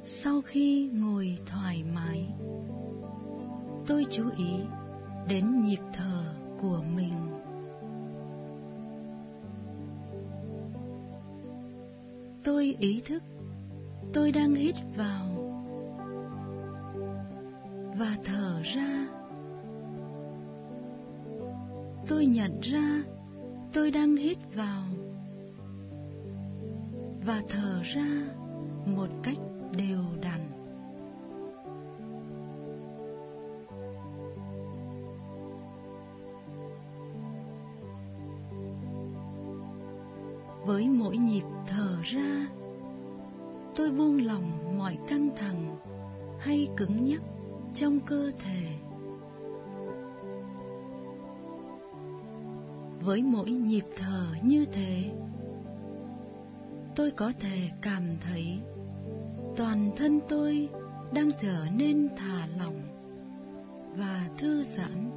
Sau khi ngồi thoải mái, tôi chú ý đến nhịp thở của mình. Tôi ý thức tôi đang hít vào và thở ra. Tôi nhận ra tôi đang hít vào và thở ra một cách đều đặn. Với mỗi nhịp thở ra, tôi buông lỏng mọi căng thẳng hay cứng nhắc trong cơ thể. Với mỗi nhịp thở như thế, tôi có thể cảm thấy toàn thân tôi đang trở nên thả lỏng và thư giãn.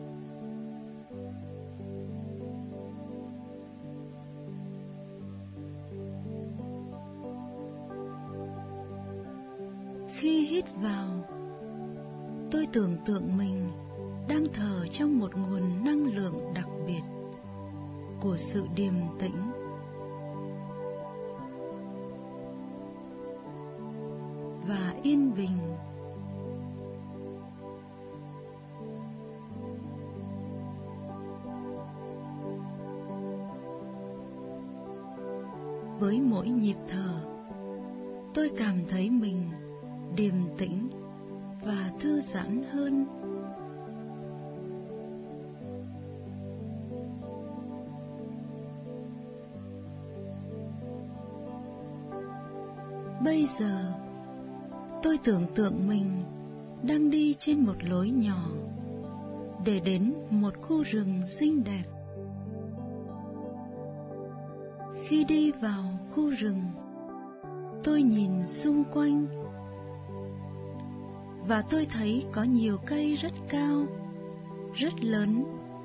Khi hít vào, tôi tưởng tượng mình đang thở trong một nguồn năng lượng đặc biệt của sự điềm tĩnh. Và yên bình. Với mỗi nhịp thở, tôi cảm thấy mình điềm tĩnh và thư giãn hơn. Bây giờ, tôi tưởng tượng mình đang đi trên một lối nhỏ để đến một khu rừng xinh đẹp. Khi đi vào khu rừng, tôi nhìn xung quanh và tôi thấy có nhiều cây rất cao, rất lớn.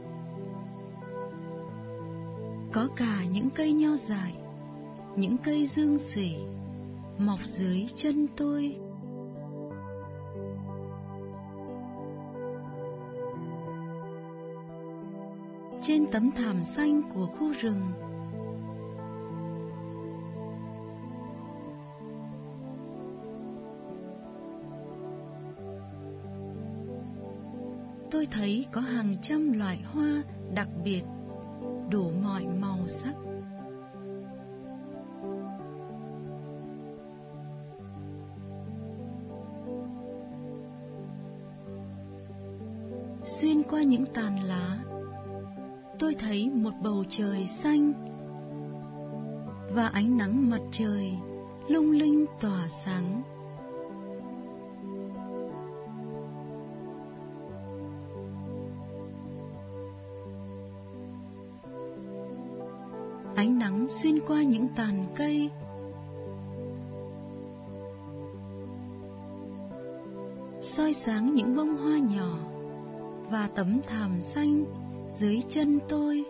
Có cả những cây nho dại, những cây dương xỉ mọc dưới chân tôi. Trên tấm thảm xanh của khu rừng, tôi thấy có hàng trăm loại hoa đặc biệt, đủ mọi màu sắc. Xuyên qua những tàn lá, tôi thấy một bầu trời xanh và ánh nắng mặt trời lung linh tỏa sáng. Ánh nắng xuyên qua những tàn cây, soi sáng những bông hoa nhỏ và tấm thảm xanh dưới chân tôi.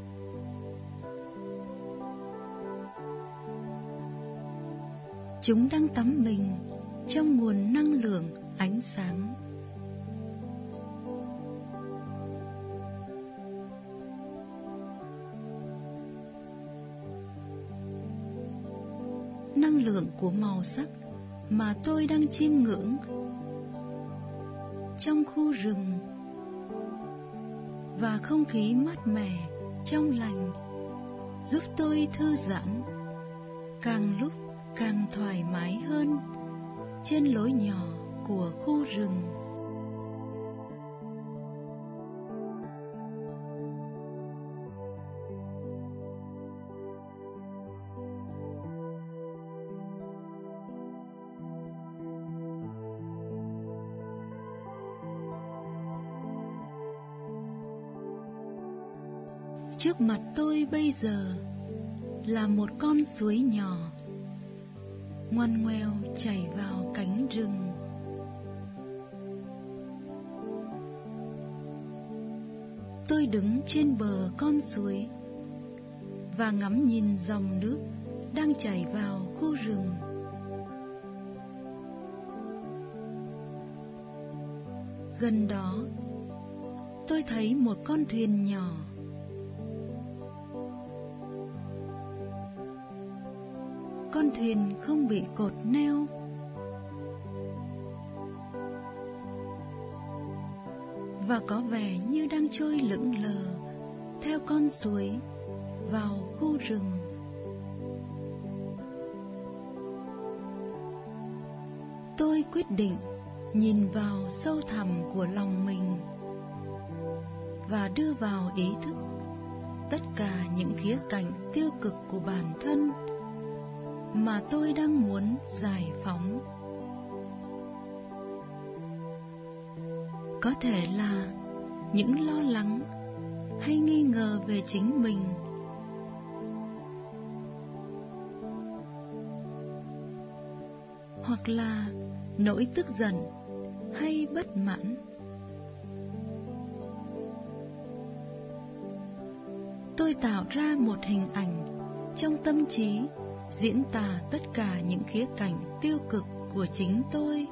Chúng đang tắm mình trong nguồn năng lượng ánh sáng. Năng lượng của màu sắc mà tôi đang chiêm ngưỡng trong khu rừng và không khí mát mẻ, trong lành giúp tôi thư giãn, càng lúc càng thoải mái hơn trên lối nhỏ của khu rừng. Trước mặt tôi bây giờ là một con suối nhỏ, ngoằn ngoèo chảy vào cánh rừng. Tôi đứng trên bờ con suối và ngắm nhìn dòng nước đang chảy vào khu rừng. Gần đó, tôi thấy một con thuyền nhỏ. Con thuyền không bị cột neo, và có vẻ như đang trôi lững lờ theo con suối vào khu rừng. Tôi quyết định nhìn vào sâu thẳm của lòng mình và đưa vào ý thức tất cả những khía cạnh tiêu cực của bản thân mà tôi đang muốn giải phóng. Có thể là những lo lắng hay nghi ngờ về chính mình, hoặc là nỗi tức giận hay bất mãn. Tôi tạo ra một hình ảnh trong tâm trí diễn tả tất cả những khía cạnh tiêu cực của chính tôi.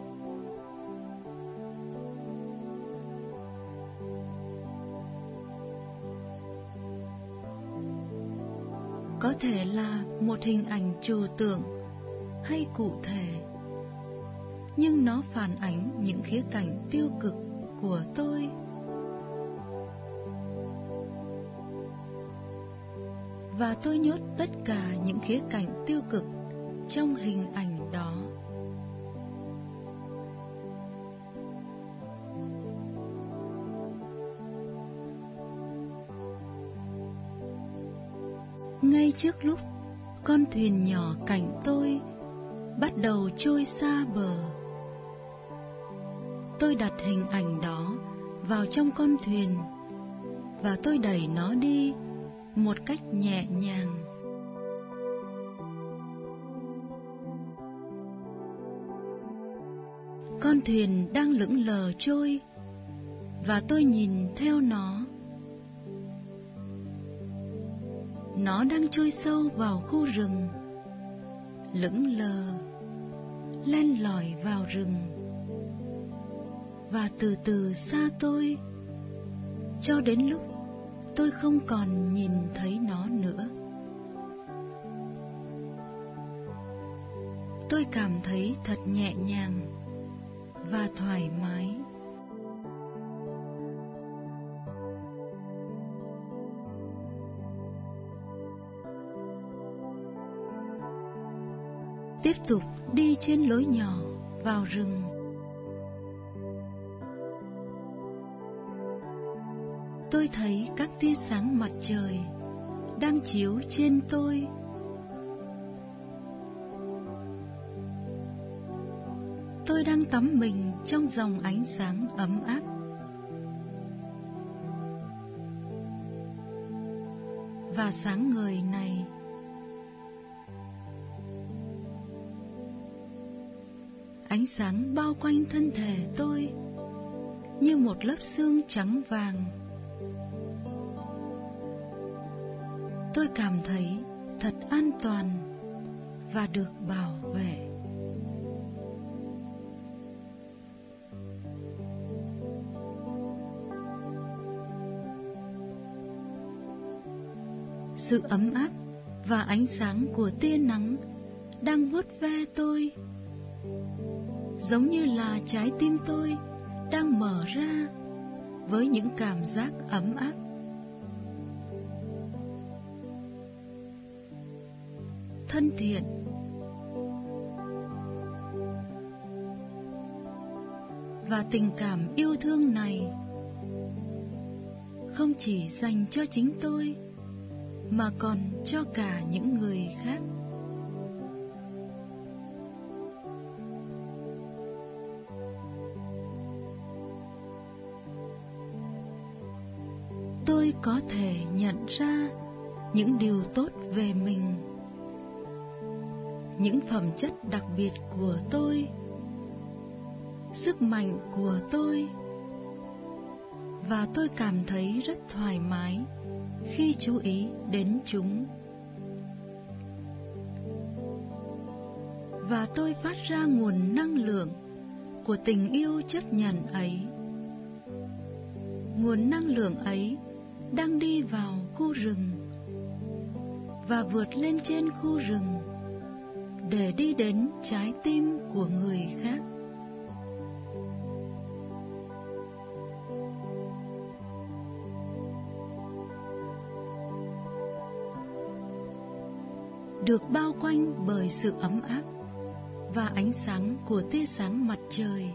Có thể là một hình ảnh trừu tượng hay cụ thể, nhưng nó phản ánh những khía cạnh tiêu cực của tôi. Và tôi nhốt tất cả những khía cạnh tiêu cực trong hình ảnh đó. Ngay trước lúc con thuyền nhỏ cạnh tôi bắt đầu trôi xa bờ, tôi đặt hình ảnh đó vào trong con thuyền và tôi đẩy nó đi một cách nhẹ nhàng. Con thuyền đang lững lờ trôi và tôi nhìn theo nó. Nó đang trôi sâu vào khu rừng, lững lờ, len lỏi vào rừng, và từ từ xa tôi, cho đến lúc tôi không còn nhìn thấy nó nữa. Tôi cảm thấy thật nhẹ nhàng và thoải mái. Tiếp tục đi trên lối nhỏ vào rừng. Tôi thấy các tia sáng mặt trời đang chiếu trên tôi. Tôi đang tắm mình trong dòng ánh sáng ấm áp. Và sáng ngời này ánh sáng bao quanh thân thể tôi như một lớp sương trắng vàng. Tôi cảm thấy thật an toàn và được bảo vệ. Sự ấm áp và ánh sáng của tia nắng đang vuốt ve tôi, giống như là trái tim tôi đang mở ra với những cảm giác ấm áp. Thân thiện. Và tình cảm yêu thương này không chỉ dành cho chính tôi mà còn cho cả những người khác. Tôi có thể nhận ra những điều tốt về mình, những phẩm chất đặc biệt của tôi, sức mạnh của tôi, và tôi cảm thấy rất thoải mái khi chú ý đến chúng. Và tôi phát ra nguồn năng lượng của tình yêu chấp nhận ấy nguồn năng lượng ấy đang đi vào khu rừng và vượt lên trên khu rừng để đi đến trái tim của người khác. Được bao quanh bởi sự ấm áp và ánh sáng của tia sáng mặt trời,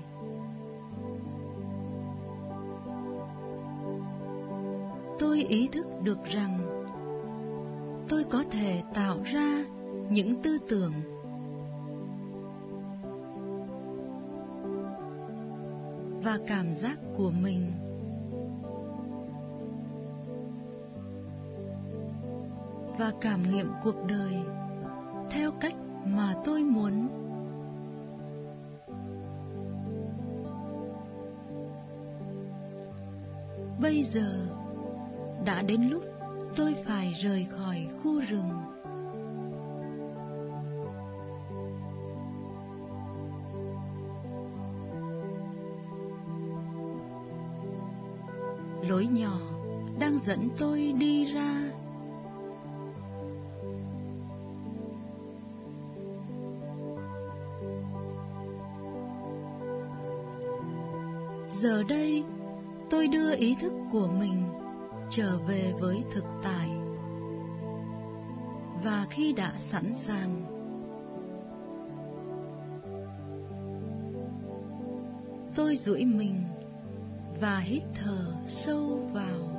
tôi ý thức được rằng tôi có thể tạo ra những tư tưởng và cảm giác của mình và cảm nghiệm cuộc đời theo cách mà tôi muốn. Bây giờ đã đến lúc tôi phải rời khỏi khu rừng. Lối nhỏ đang dẫn tôi đi ra. Giờ đây, tôi đưa ý thức của mình trở về với thực tại. Và khi đã sẵn sàng, tôi duỗi mình và hít thở sâu vào.